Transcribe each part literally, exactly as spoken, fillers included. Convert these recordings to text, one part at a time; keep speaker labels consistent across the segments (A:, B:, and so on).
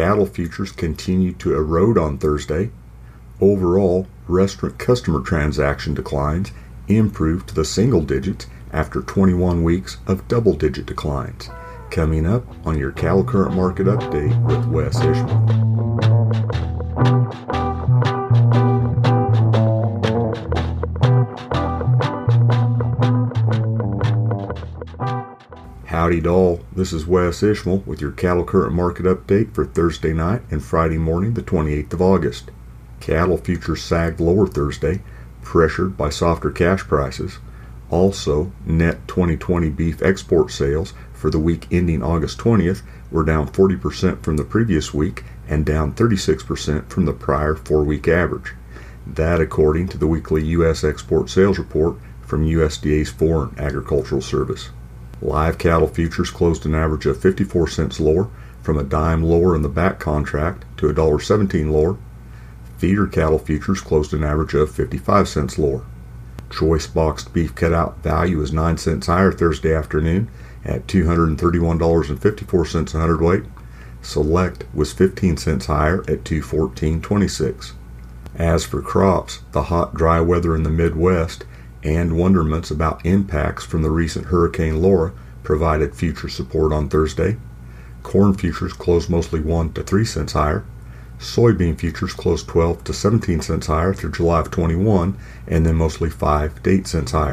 A: cattle futures continued to erode on Thursday. Overall, restaurant customer transaction declines improved to the single digits after twenty-one weeks of double-digit declines. Coming up on your Cattle Current Market Update with Wes Ishmael. Howdy doll, this is Wes Ishmael with your Cattle Current Market Update for Thursday night and Friday morning, the twenty-eighth of August. Cattle futures sagged lower Thursday, pressured by softer cash prices. Also, net twenty twenty beef export sales for the week ending August twentieth were down forty percent from the previous week and down thirty-six percent from the prior four-week average. That according to the weekly U S export sales report from U S D A's Foreign Agricultural Service. Live cattle futures closed an average of fifty-four cents lower, from a dime lower in the back contract to one dollar and seventeen cents lower. Feeder cattle futures closed an average of fifty-five cents lower. Choice boxed beef cutout value is nine cents higher Thursday afternoon at two hundred thirty-one dollars and fifty-four cents a hundredweight. Select was fifteen cents higher at two hundred fourteen dollars and twenty-six cents. As for crops, the hot, dry weather in the Midwest and wonderments about impacts from the recent Hurricane Laura provided future support on Thursday. Corn futures closed mostly one to three cents higher. Soybean futures closed twelve to seventeen cents higher through July of twenty-one, and then mostly five to eight cents higher.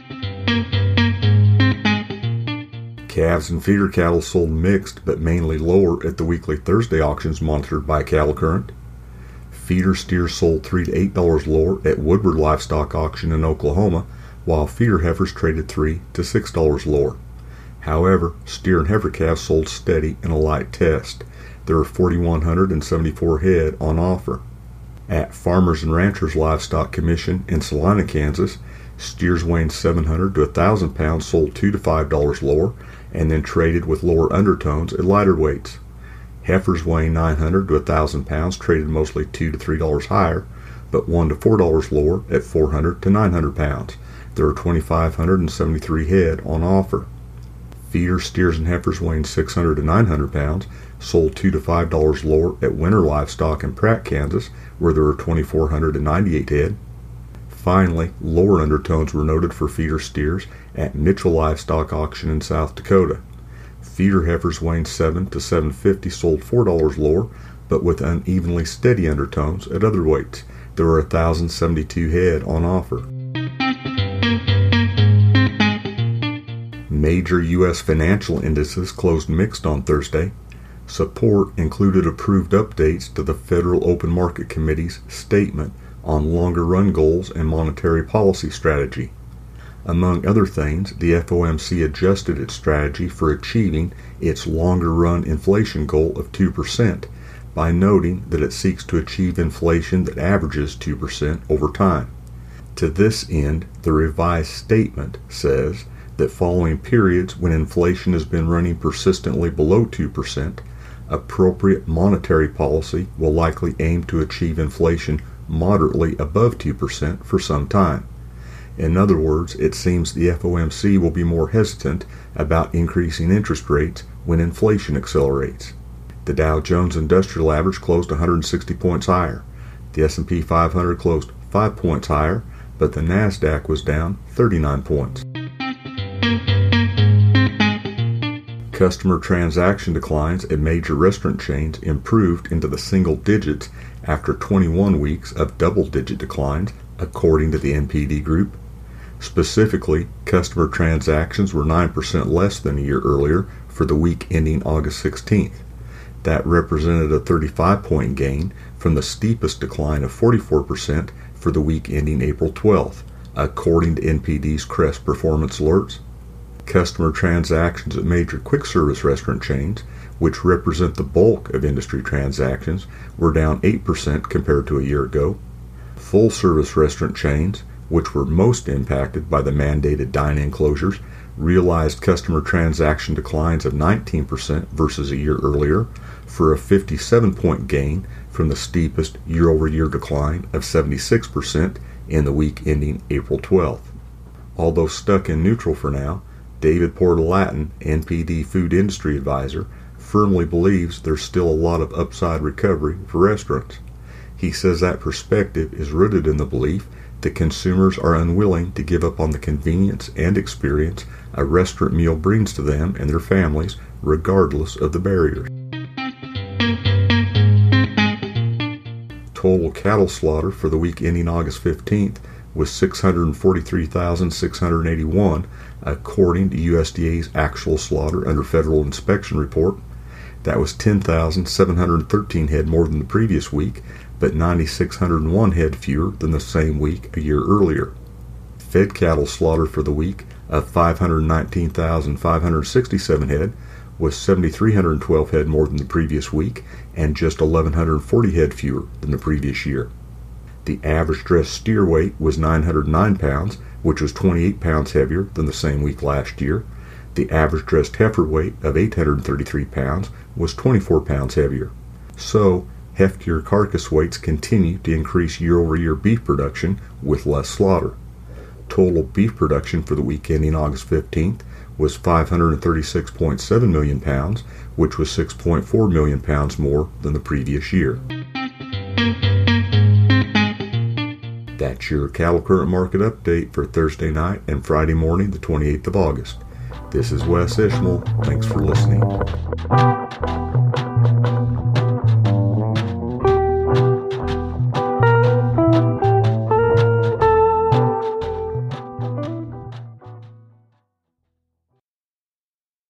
A: Calves and feeder cattle sold mixed but mainly lower at the weekly Thursday auctions monitored by Cattle Current. Feeder steers sold three to eight dollars lower at Woodward Livestock Auction in Oklahoma, while feeder heifers traded three to six dollars lower. However, steer and heifer calves sold steady in a light test. There are four thousand one hundred seventy-four head on offer. At Farmers and Ranchers Livestock Commission in Salina, Kansas, steers weighing seven hundred to one thousand pounds sold two to five dollars lower and then traded with lower undertones at lighter weights. Heifers weighing nine hundred to one thousand pounds traded mostly two to three dollars higher, but one to four dollars lower at four hundred to nine hundred pounds. There are two thousand five hundred seventy-three head on offer. Feeder steers and heifers weighing six hundred to nine hundred pounds sold two to five dollars lower at Winter Livestock in Pratt, Kansas, where there are two thousand four hundred ninety-eight head. Finally, lower undertones were noted for feeder steers at Mitchell Livestock Auction in South Dakota. Feeder heifers weighing seven to seven fifty sold four dollars lower, but with unevenly steady undertones at other weights. There were one thousand seventy-two head on offer. Major U S financial indices closed mixed on Thursday. Support included approved updates to the Federal Open Market Committee's statement on longer run goals and monetary policy strategy. Among other things, the F O M C adjusted its strategy for achieving its longer run inflation goal of two percent by noting that it seeks to achieve inflation that averages two percent over time. To this end, the revised statement says that following periods when inflation has been running persistently below two percent, appropriate monetary policy will likely aim to achieve inflation moderately above two percent for some time. In other words, it seems the F O M C will be more hesitant about increasing interest rates when inflation accelerates. The Dow Jones Industrial Average closed one hundred sixty points higher. The S and P five hundred closed five points higher, but the NASDAQ was down thirty-nine points. Customer transaction declines at major restaurant chains improved into the single digits after twenty-one weeks of double-digit declines, according to the N P D Group. Specifically, customer transactions were nine percent less than a year earlier for the week ending August sixteenth. That represented a thirty-five point gain from the steepest decline of forty-four percent for the week ending April twelfth, according to N P D's Crest Performance Alerts. Customer transactions at major quick-service restaurant chains, which represent the bulk of industry transactions, were down eight percent compared to a year ago. Full-service restaurant chains, which were most impacted by the mandated dine-in closures, realized customer transaction declines of nineteen percent versus a year earlier, for a fifty-seven point gain from the steepest year-over-year decline of seventy-six percent in the week ending April twelfth. Although stuck in neutral for now, David Porter-Latin, N P D Food Industry Advisor, firmly believes there's still a lot of upside recovery for restaurants. He says that perspective is rooted in the belief that consumers are unwilling to give up on the convenience and experience a restaurant meal brings to them and their families, regardless of the barriers. Total cattle slaughter for the week ending August fifteenth was six hundred forty-three thousand six hundred eighty-one, according to U S D A's actual slaughter under federal inspection report. That was ten thousand seven hundred thirteen head more than the previous week, but nine thousand six hundred one head fewer than the same week a year earlier. Fed cattle slaughter for the week of five hundred nineteen thousand five hundred sixty-seven head was seven thousand three hundred twelve head more than the previous week and just one thousand one hundred forty head fewer than the previous year. The average dressed steer weight was nine hundred nine pounds, which was twenty-eight pounds heavier than the same week last year. The average dressed heifer weight of eight hundred thirty-three pounds was twenty-four pounds heavier. So, heftier carcass weights continue to increase year-over-year beef production with less slaughter. Total beef production for the week ending August fifteenth was five hundred thirty-six point seven million pounds, which was six point four million pounds more than the previous year. That's your cattle current market update for Thursday night and Friday morning, the twenty-eighth of August. This is Wes Ishmael. Thanks for listening.